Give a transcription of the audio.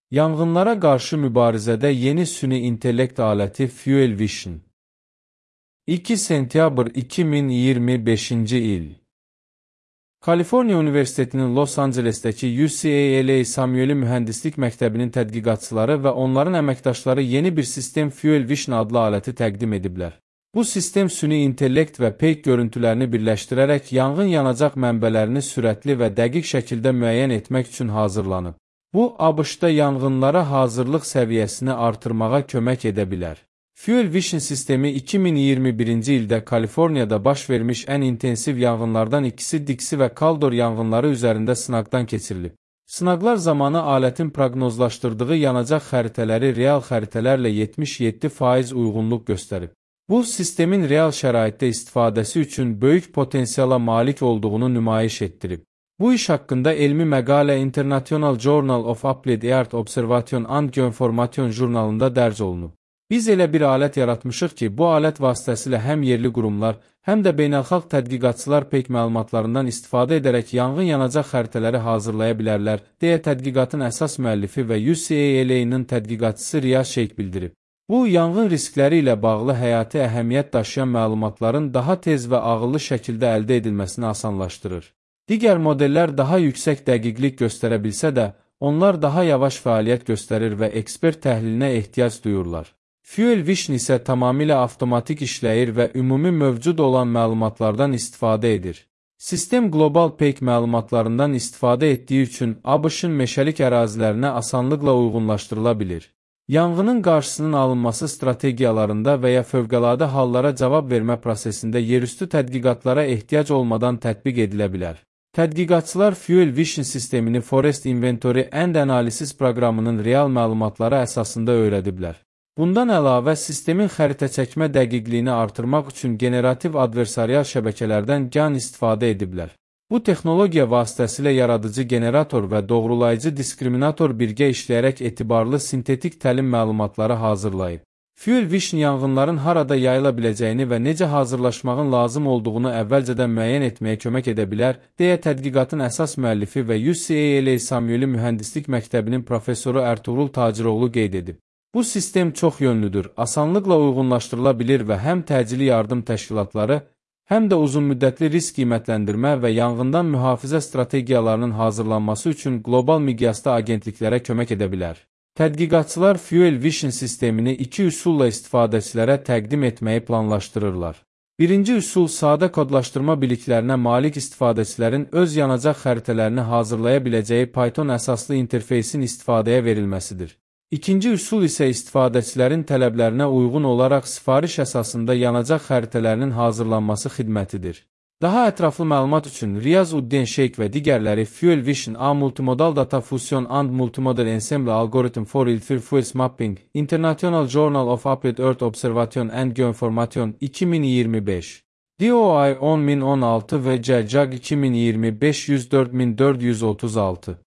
Yanğınlara qarşı mübarizədə yeni süni intellekt aləti Fuel Vision. 2 sentyabr 2025-ci il. Kaliforniya Universitetinin Los Angelesdəki UCLA Samueli Mühəndislik Məktəbinin tədqiqatçıları və onların əməkdaşları yeni bir sistem Fuel Vision adlı aləti təqdim ediblər. Bu sistem süni intellekt və peyk görüntülərini birləşdirərək yanğın yanacaq mənbələrini sürətli və dəqiq şəkildə müəyyən etmək üçün hazırlanıb. Bu, ABŞ-da yanğınlara hazırlıq səviyyəsini artırmağa kömək edə bilər. Fuel Vision sistemi 2021-ci ildə Kaliforniyada baş vermiş ən intensiv yanğınlardan ikisi Dixie və Caldor yanğınları üzərində sınaqdan keçirilib. Sınaqlar zamanı alətin proqnozlaşdırdığı yanacaq xəritələri real xəritələrlə 77% uyğunluq göstərib. Bu, sistemin real şəraitdə istifadəsi üçün böyük potensiala malik olduğunu nümayiş etdirib. Bu iş haqqında elmi məqalə International Journal of Applied Earth Observation and Geoinformation jurnalında dərc olunub. Biz elə bir alət yaratmışıq ki, bu alət vasitəsilə həm yerli qurumlar, həm də beynəlxalq tədqiqatçılar peyk məlumatlarından istifadə edərək yanğın yanacaq xəritələri hazırlaya bilərlər, deyə tədqiqatın əsas müəllifi və UCLA-nin tədqiqatçısı Riyaz Şeyx bildirib. Bu, yanğın riskləri ilə bağlı həyati əhəmiyyət daşıyan məlumatların daha tez və ağıllı şəkildə əldə edilməsini asanlaşdırır. Digər modellər daha yüksək dəqiqlik göstərə bilsə də, onlar daha yavaş fəaliyyət göstərir və ekspert təhlilinə ehtiyac duyurlar. Fuel Vision isə tamamilə avtomatik işləyir və ümumi mövcud olan məlumatlardan istifadə edir. Sistem qlobal peyk məlumatlarından istifadə etdiyi üçün ABŞ-ın meşəlik ərazilərinə asanlıqla uyğunlaşdırıla bilir. Yanğının qarşısının alınması strategiyalarında və ya fövqəladə hallara cavab vermə prosesində yerüstü tədqiqatlara ehtiyac olmadan tətbiq edilə bilər. Tədqiqatçılar Fuel Vision sistemini Forest Inventory and Analysis proqramının real məlumatları əsasında öyrədiblər. Bundan əlavə, sistemin xəritə çəkmə dəqiqliyini artırmaq üçün generativ adversarial şəbəkələrdən gan istifadə ediblər. Bu texnologiya vasitəsilə yaradıcı generator və doğrulayıcı diskriminator birgə işləyərək etibarlı sintetik təlim məlumatları hazırlayıb. Fuel Vision yanğınların harada yayıla biləcəyini və necə hazırlaşmağın lazım olduğunu əvvəlcədən müəyyən etməyə kömək edə bilər, deyə tədqiqatın əsas müəllifi və UCLA Samueli Mühəndislik Məktəbinin professoru Ertuğrul Taciroğlu qeyd edib. Bu sistem çox yönlüdür, asanlıqla uyğunlaşdırıla bilir və həm təcili yardım təşkilatları, həm də uzunmüddətli risk qiymətləndirmə və yanğından mühafizə strategiyalarının hazırlanması üçün qlobal miqyasda agentliklərə kömək edə bilər. Tədqiqatçılar Fuel Vision sistemini iki üsulla istifadəçilərə təqdim etməyi planlaşdırırlar. Birinci üsul sadə kodlaşdırma biliklərinə malik istifadəçilərin öz yanacaq xəritələrini hazırlaya biləcəyi Python əsaslı interfeysin istifadəyə verilməsidir. İkinci üsul isə istifadəçilərin tələblərinə uyğun olaraq sifariş əsasında yanacaq xəritələrinin hazırlanması xidmətidir. Daha ətraflı məlumat üçün Riyaz Şeyx və digərləri Fuel Vision A Multimodal Data Fusion and Multimodal Ensemble Algorithm for Ilfir Fuels Mapping, International Journal of Applied Earth Observation and Geoinformation 2025, DOI 10016 və JAG 2025 104436.